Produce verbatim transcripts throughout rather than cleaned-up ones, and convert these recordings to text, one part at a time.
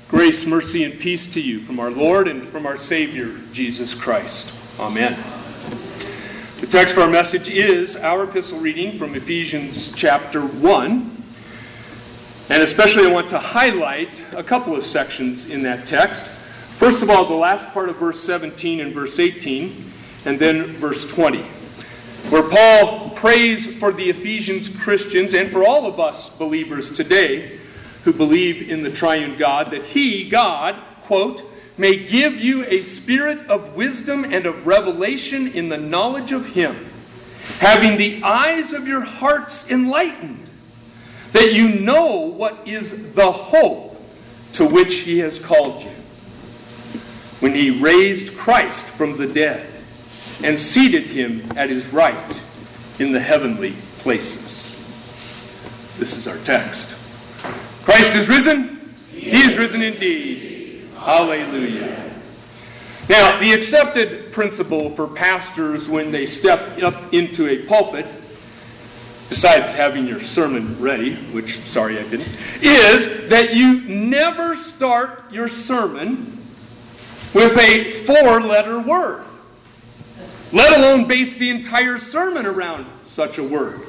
Grace, mercy, and peace to you from our Lord and from our Savior, Jesus Christ. Amen. The text for our message is our epistle reading from Ephesians chapter one. And especially I want to highlight a couple of sections in that text. First of all, the last part of verse seventeen and verse eighteen, and then verse twenty, where Paul prays for the Ephesians Christians and for all of us believers today who believe in the triune God, that He, God, quote, may give you a spirit of wisdom and of revelation in the knowledge of Him, having the eyes of your hearts enlightened, that you know what is the hope to which He has called you, when He raised Christ from the dead and seated Him at His right in the heavenly places. This is our text. Christ is risen. He is risen indeed. Hallelujah. Now, the accepted principle for pastors when they step up into a pulpit, besides having your sermon ready, which, sorry I didn't, is that you never start your sermon with a four-letter word, let alone base the entire sermon around such a word.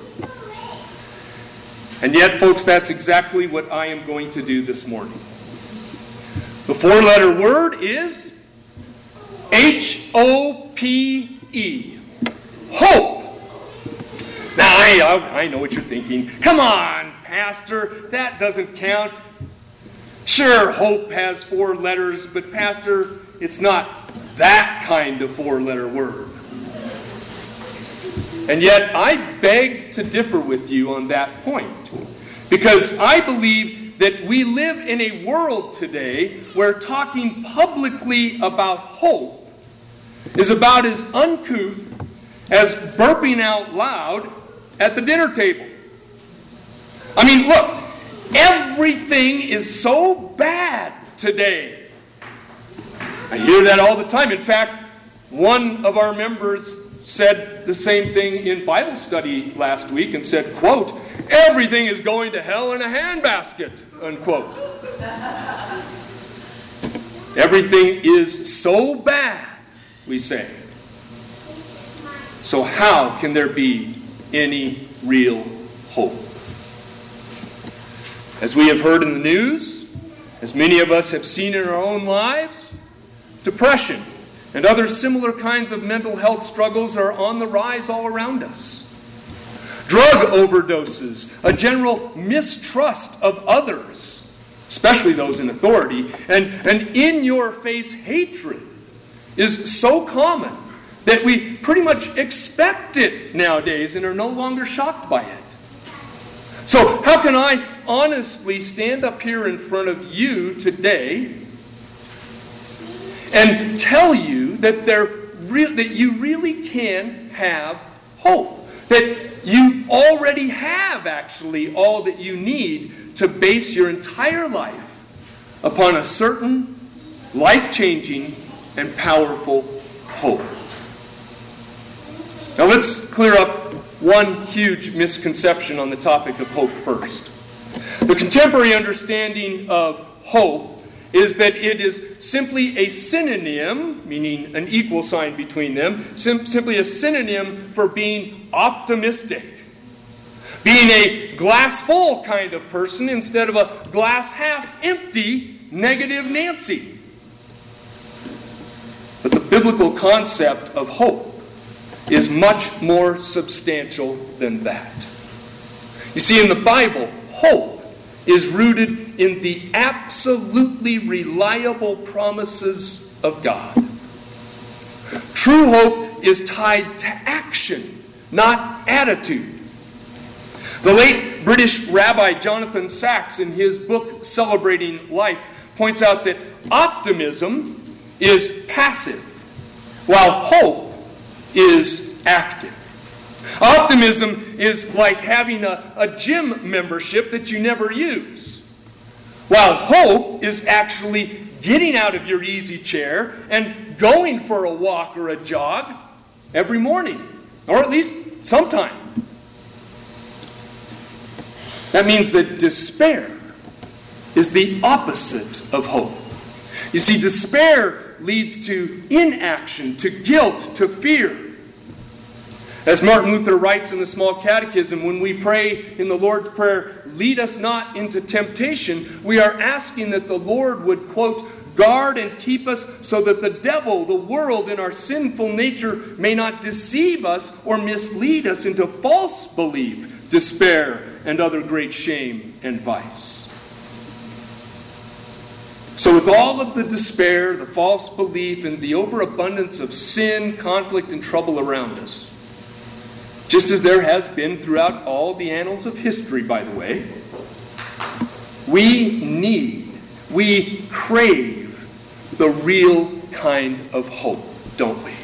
And yet, folks, that's exactly what I am going to do this morning. The four-letter word is H O P E. Hope. Now, I, I know what you're thinking. Come on, Pastor, that doesn't count. Sure, hope has four letters, but Pastor, it's not that kind of four-letter word. And yet, I beg to differ with you on that point. Because I believe that we live in a world today where talking publicly about hope is about as uncouth as burping out loud at the dinner table. I mean, look, everything is so bad today. I hear that all the time. In fact, one of our members said the same thing in Bible study last week and said, quote, everything is going to hell in a handbasket, unquote. Everything is so bad, we say. So how can there be any real hope? As we have heard in the news, as many of us have seen in our own lives, depression and other similar kinds of mental health struggles are on the rise all around us. Drug overdoses, a general mistrust of others, especially those in authority, and an in-your-face hatred is so common that we pretty much expect it nowadays and are no longer shocked by it. So how can I honestly stand up here in front of you today and tell you that there re- that you really can have hope? That you already have actually all that you need to base your entire life upon a certain life-changing and powerful hope. Now let's clear up one huge misconception on the topic of hope first. The contemporary understanding of hope is that it is simply a synonym, meaning an equal sign between them, sim- simply a synonym for being optimistic. Being a glass full kind of person instead of a glass half empty, negative Nancy. But the biblical concept of hope is much more substantial than that. You see, in the Bible, hope is rooted in the absolutely reliable promises of God. True hope is tied to action, not attitude. The late British Rabbi Jonathan Sacks, in his book Celebrating Life, points out that optimism is passive, while hope is active. Optimism is like having a, a gym membership that you never use, while hope is actually getting out of your easy chair and going for a walk or a jog every morning, or at least sometime. That means that despair is the opposite of hope. You see, despair leads to inaction, to guilt, to fear. As Martin Luther writes in the Small Catechism, when we pray in the Lord's Prayer, lead us not into temptation, we are asking that the Lord would, quote, guard and keep us so that the devil, the world, and our sinful nature may not deceive us or mislead us into false belief, despair, and other great shame and vice. So with all of the despair, the false belief, and the overabundance of sin, conflict, and trouble around us, just as there has been throughout all the annals of history, by the way, we need, we crave the real kind of hope, don't we?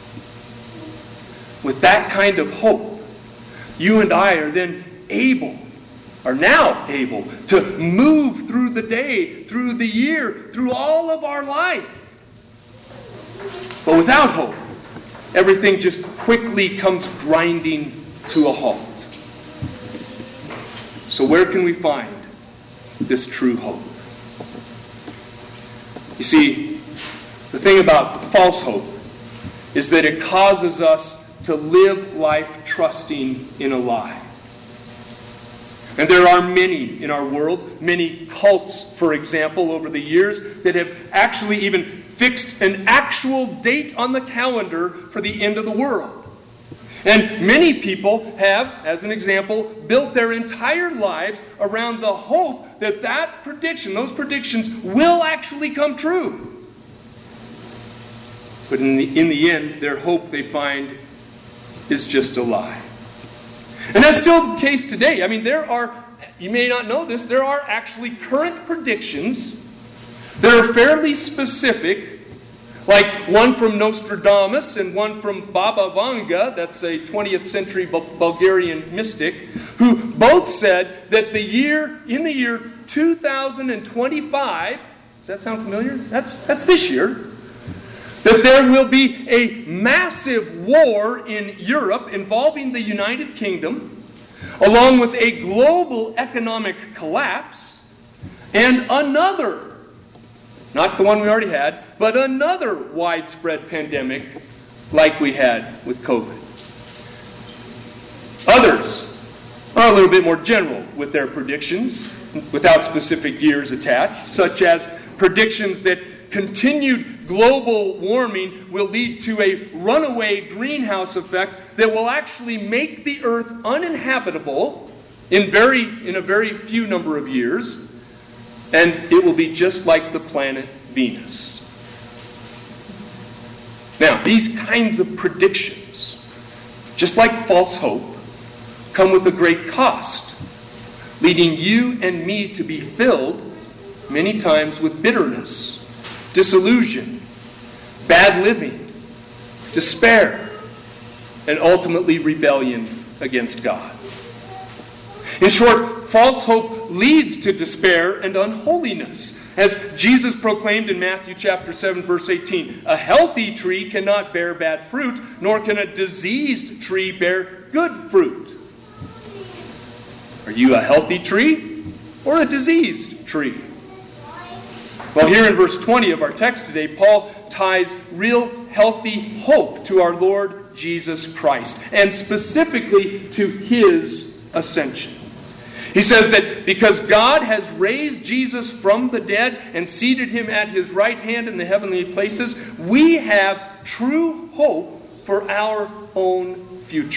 With that kind of hope, you and I are then able, are now able, to move through the day, through the year, through all of our life. But without hope, everything just quickly comes grinding to a halt. So where can we find this true hope? You see, the thing about false hope is that it causes us to live life trusting in a lie. And there are many in our world, many cults, for example, over the years, that have actually even fixed an actual date on the calendar for the end of the world. And many people have, as an example, built their entire lives around the hope that that prediction, those predictions, will actually come true. But in the, in the end, their hope, they find, is just a lie. And that's still the case today. I mean, there are, you may not know this, there are actually current predictions that are fairly specific, like one from Nostradamus and one from Baba Vanga, that's a twentieth century Bulgarian mystic, who both said that the year, in the year two thousand twenty-five, does that sound familiar? That's, that's this year. That there will be a massive war in Europe involving the United Kingdom, along with a global economic collapse, and another, not the one we already had, but another widespread pandemic like we had with COVID. Others are a little bit more general with their predictions, without specific years attached, such as predictions that continued global warming will lead to a runaway greenhouse effect that will actually make the earth uninhabitable in very in a very few number of years, and it will be just like the planet Venus. Now, these kinds of predictions, just like false hope, come with a great cost, leading you and me to be filled many times with bitterness, disillusion, bad living, despair, and ultimately rebellion against God. In short, false hope leads to despair and unholiness. As Jesus proclaimed in Matthew chapter seven, verse eighteen, a healthy tree cannot bear bad fruit, nor can a diseased tree bear good fruit. Are you a healthy tree or a diseased tree? Well, here in verse twenty of our text today, Paul ties real healthy hope to our Lord Jesus Christ, and specifically to His ascension. He says that because God has raised Jesus from the dead and seated Him at His right hand in the heavenly places, we have true hope for our own future.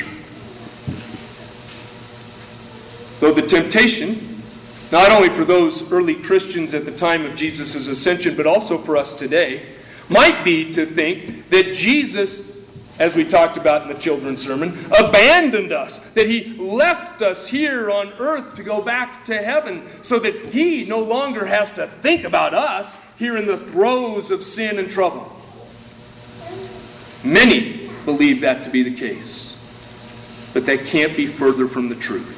Though the temptation, not only for those early Christians at the time of Jesus' ascension, but also for us today, might be to think that Jesus, as we talked about in the children's sermon, abandoned us, that He left us here on earth to go back to heaven, so that He no longer has to think about us here in the throes of sin and trouble. Many believe that to be the case, but that can't be further from the truth.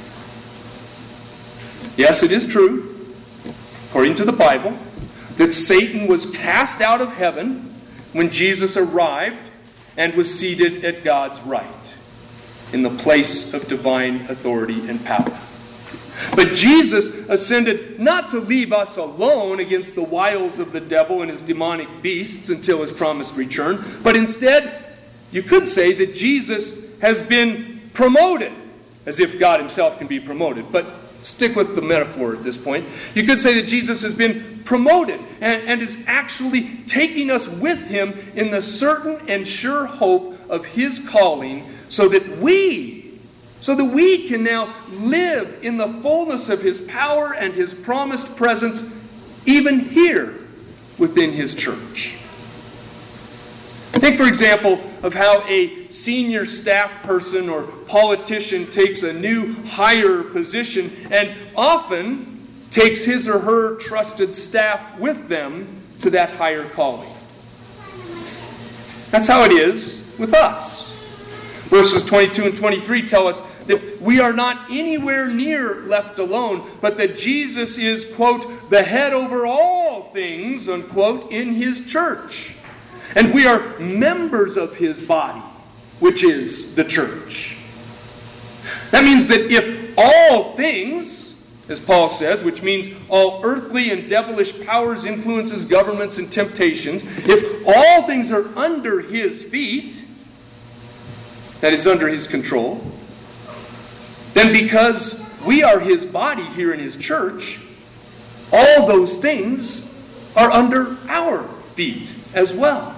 Yes, it is true, according to the Bible, that Satan was cast out of heaven when Jesus arrived and was seated at God's right, in the place of divine authority and power. But Jesus ascended not to leave us alone against the wiles of the devil and his demonic beasts until his promised return, but instead, you could say that Jesus has been promoted, as if God himself can be promoted. But stick with the metaphor at this point. You could say that Jesus has been promoted and, and is actually taking us with him in the certain and sure hope of his calling, so that we So that we can now live in the fullness of his power and his promised presence, even here within his church. Think, for example, of how a senior staff person or politician takes a new higher position and often takes his or her trusted staff with them to that higher calling. That's how it is with us. Verses twenty-two and twenty-three tell us that we are not anywhere near left alone, but that Jesus is, quote, the head over all things, unquote, in his church. And we are members of his body, which is the church. That means that if all things, as Paul says, which means all earthly and devilish powers, influences, governments, and temptations, if all things are under his feet, that is under his control, then because we are his body here in his church, all those things are under our feet as well.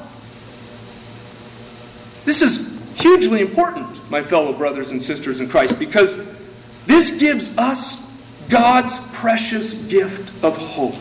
This is hugely important, my fellow brothers and sisters in Christ, because this gives us God's precious gift of hope,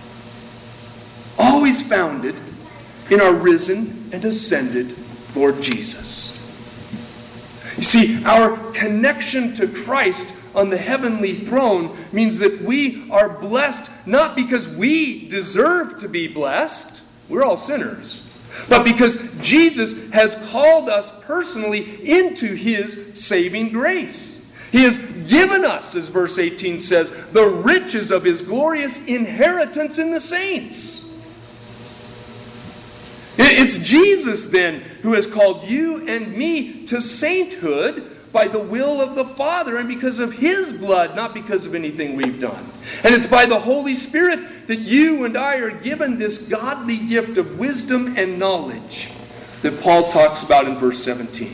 always founded in our risen and ascended Lord Jesus. You see, our connection to Christ on the heavenly throne means that we are blessed not because we deserve to be blessed, we're all sinners, but because Jesus has called us personally into his saving grace. He has given us, as verse eighteen says, the riches of his glorious inheritance in the saints. It's Jesus, then, who has called you and me to sainthood by the will of the Father and because of his blood, not because of anything we've done. And it's by the Holy Spirit that you and I are given this godly gift of wisdom and knowledge that Paul talks about in verse seventeen.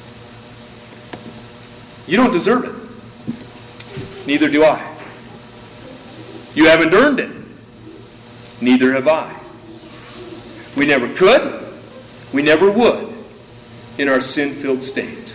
You don't deserve it. Neither do I. You haven't earned it. Neither have I. We never could, we never would in our sin-filled state.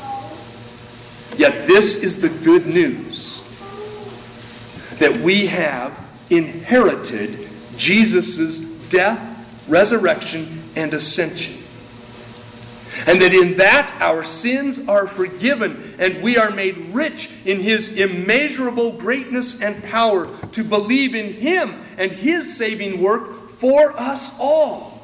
Yet this is the good news, that we have inherited Jesus' death, resurrection, and ascension. And that in that our sins are forgiven and we are made rich in his immeasurable greatness and power to believe in him and his saving work for us all.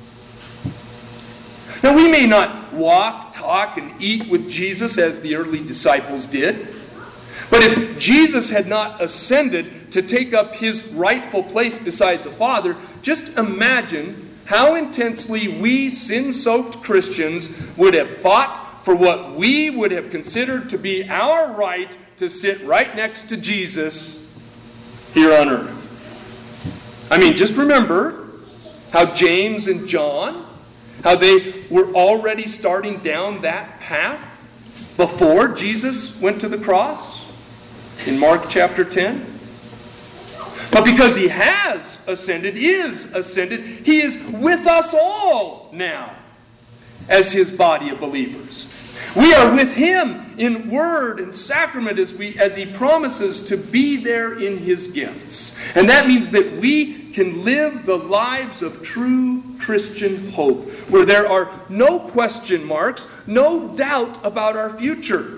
Now, we may not walk, talk, and eat with Jesus as the early disciples did. But if Jesus had not ascended to take up his rightful place beside the Father, just imagine how intensely we sin-soaked Christians would have fought for what we would have considered to be our right to sit right next to Jesus here on earth. I mean, just remember how James and John, how they were already starting down that path before Jesus went to the cross in Mark chapter ten. But because he has ascended, is ascended, he is with us all now as his body of believers. We are with him in word and sacrament as we as he promises to be there in his gifts. And that means that we can live the lives of true Christian hope, where there are no question marks, no doubt about our future.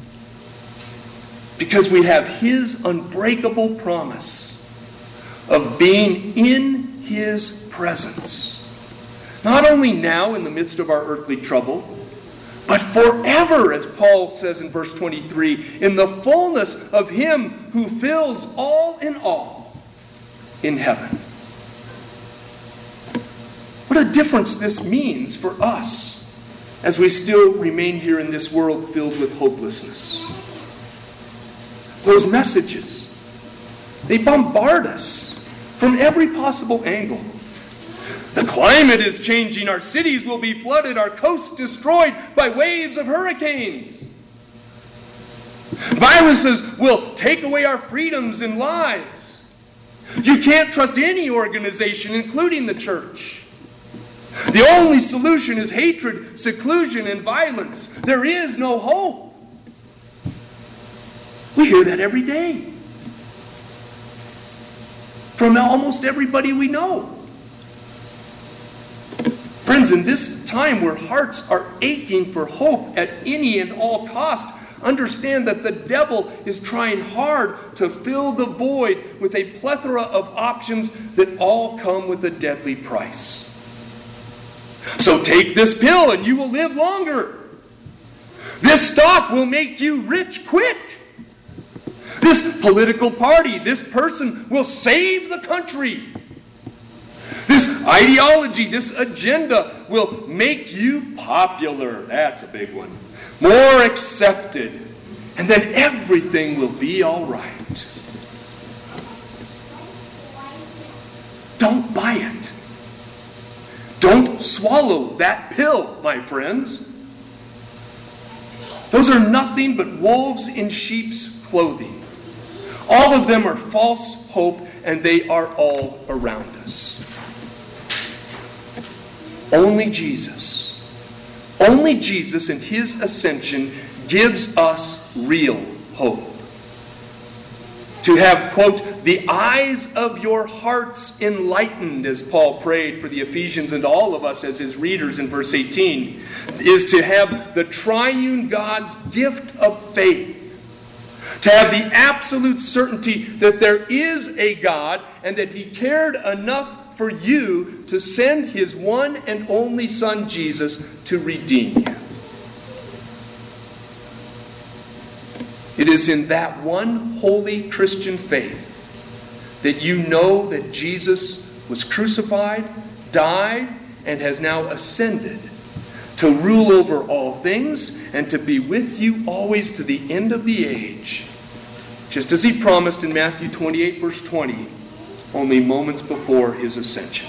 Because we have his unbreakable promise of being in his presence. Not only now in the midst of our earthly trouble, but forever, as Paul says in verse twenty-three, in the fullness of him who fills all in all in heaven. What a difference this means for us as we still remain here in this world filled with hopelessness. Those messages, they bombard us from every possible angle. The climate is changing. Our cities will be flooded. Our coasts destroyed by waves of hurricanes. Viruses will take away our freedoms and lives. You can't trust any organization, including the church. The only solution is hatred, seclusion, and violence. There is no hope. We hear that every day from almost everybody we know. Friends, in this time where hearts are aching for hope at any and all cost, understand that the devil is trying hard to fill the void with a plethora of options that all come with a deadly price. So take this pill and you will live longer. This stock will make you rich quick. This political party, this person will save the country. This ideology, this agenda will make you popular. That's a big one. More accepted. And then everything will be all right. Don't buy it. Don't swallow that pill, my friends. Those are nothing but wolves in sheep's clothing. All of them are false hope, and they are all around us. Only Jesus, only Jesus and His ascension gives us real hope. To have, quote, the eyes of your hearts enlightened, as Paul prayed for the Ephesians and all of us as his readers in verse eighteen, is to have the triune God's gift of faith. To have the absolute certainty that there is a God and that He cared enough for you to send His one and only Son, Jesus, to redeem you. It is in that one holy Christian faith that you know that Jesus was crucified, died, and has now ascended to rule over all things and to be with you always to the end of the age. Just as He promised in Matthew twenty-eight, verse twenty, only moments before His ascension.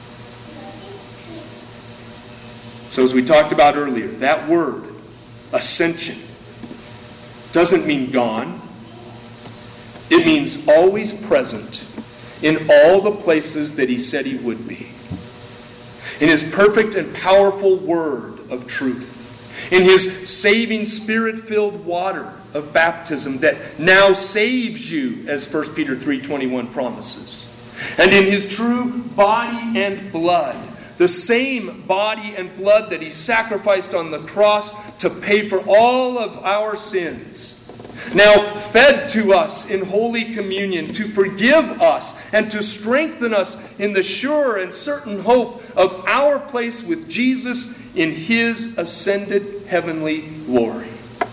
So as we talked about earlier, that word, ascension, doesn't mean gone. It means always present in all the places that He said He would be. In His perfect and powerful word of truth. In His saving Spirit-filled water of baptism that now saves you, as First Peter three twenty-one promises. And in His true body and blood, the same body and blood that He sacrificed on the cross to pay for all of our sins, now fed to us in Holy Communion to forgive us and to strengthen us in the sure and certain hope of our place with Jesus in His ascended heavenly glory.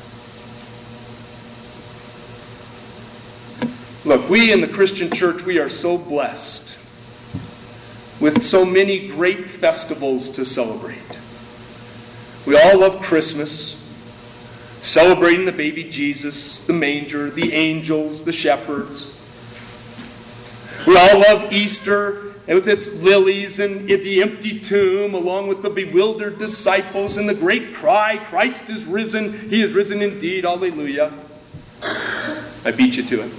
Look, we in the Christian church, we are so blessed with so many great festivals to celebrate. We all love Christmas, celebrating the baby Jesus, the manger, the angels, the shepherds. We all love Easter with its lilies and the empty tomb, along with the bewildered disciples and the great cry, Christ is risen, He is risen indeed, alleluia. I beat you to it.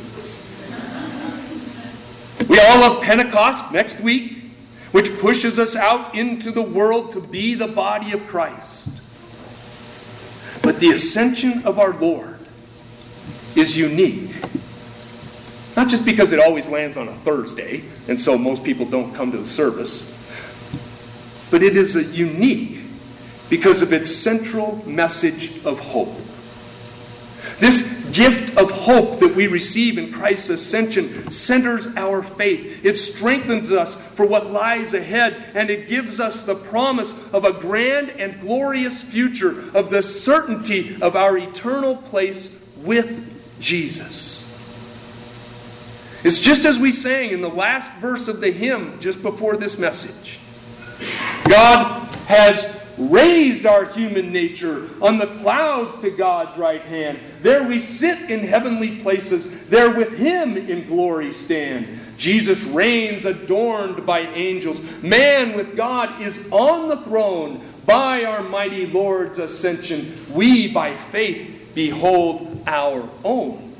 We all love Pentecost next week, which pushes us out into the world to be the body of Christ. But the ascension of our Lord is unique. Not just because it always lands on a Thursday, and so most people don't come to the service, but it is a unique because of its central message of hope. This gift of hope that we receive in Christ's ascension centers our faith. It strengthens us for what lies ahead, and it gives us the promise of a grand and glorious future, of the certainty of our eternal place with Jesus. It's just as we sang in the last verse of the hymn just before this message. God has raised our human nature on the clouds to God's right hand. There we sit in heavenly places. There with him in glory stand. Jesus reigns adorned by angels. Man with God is on the throne. By our mighty Lord's ascension, we by faith behold our own.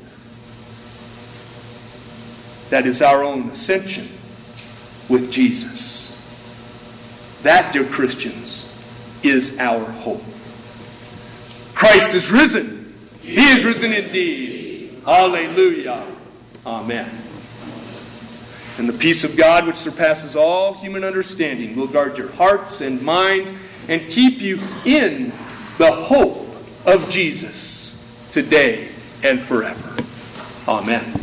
That is our own ascension with Jesus. That, dear Christians, is our hope. Christ is risen. He is risen indeed. Hallelujah. Amen. And the peace of God, which surpasses all human understanding, will guard your hearts and minds and keep you in the hope of Jesus today and forever. Amen.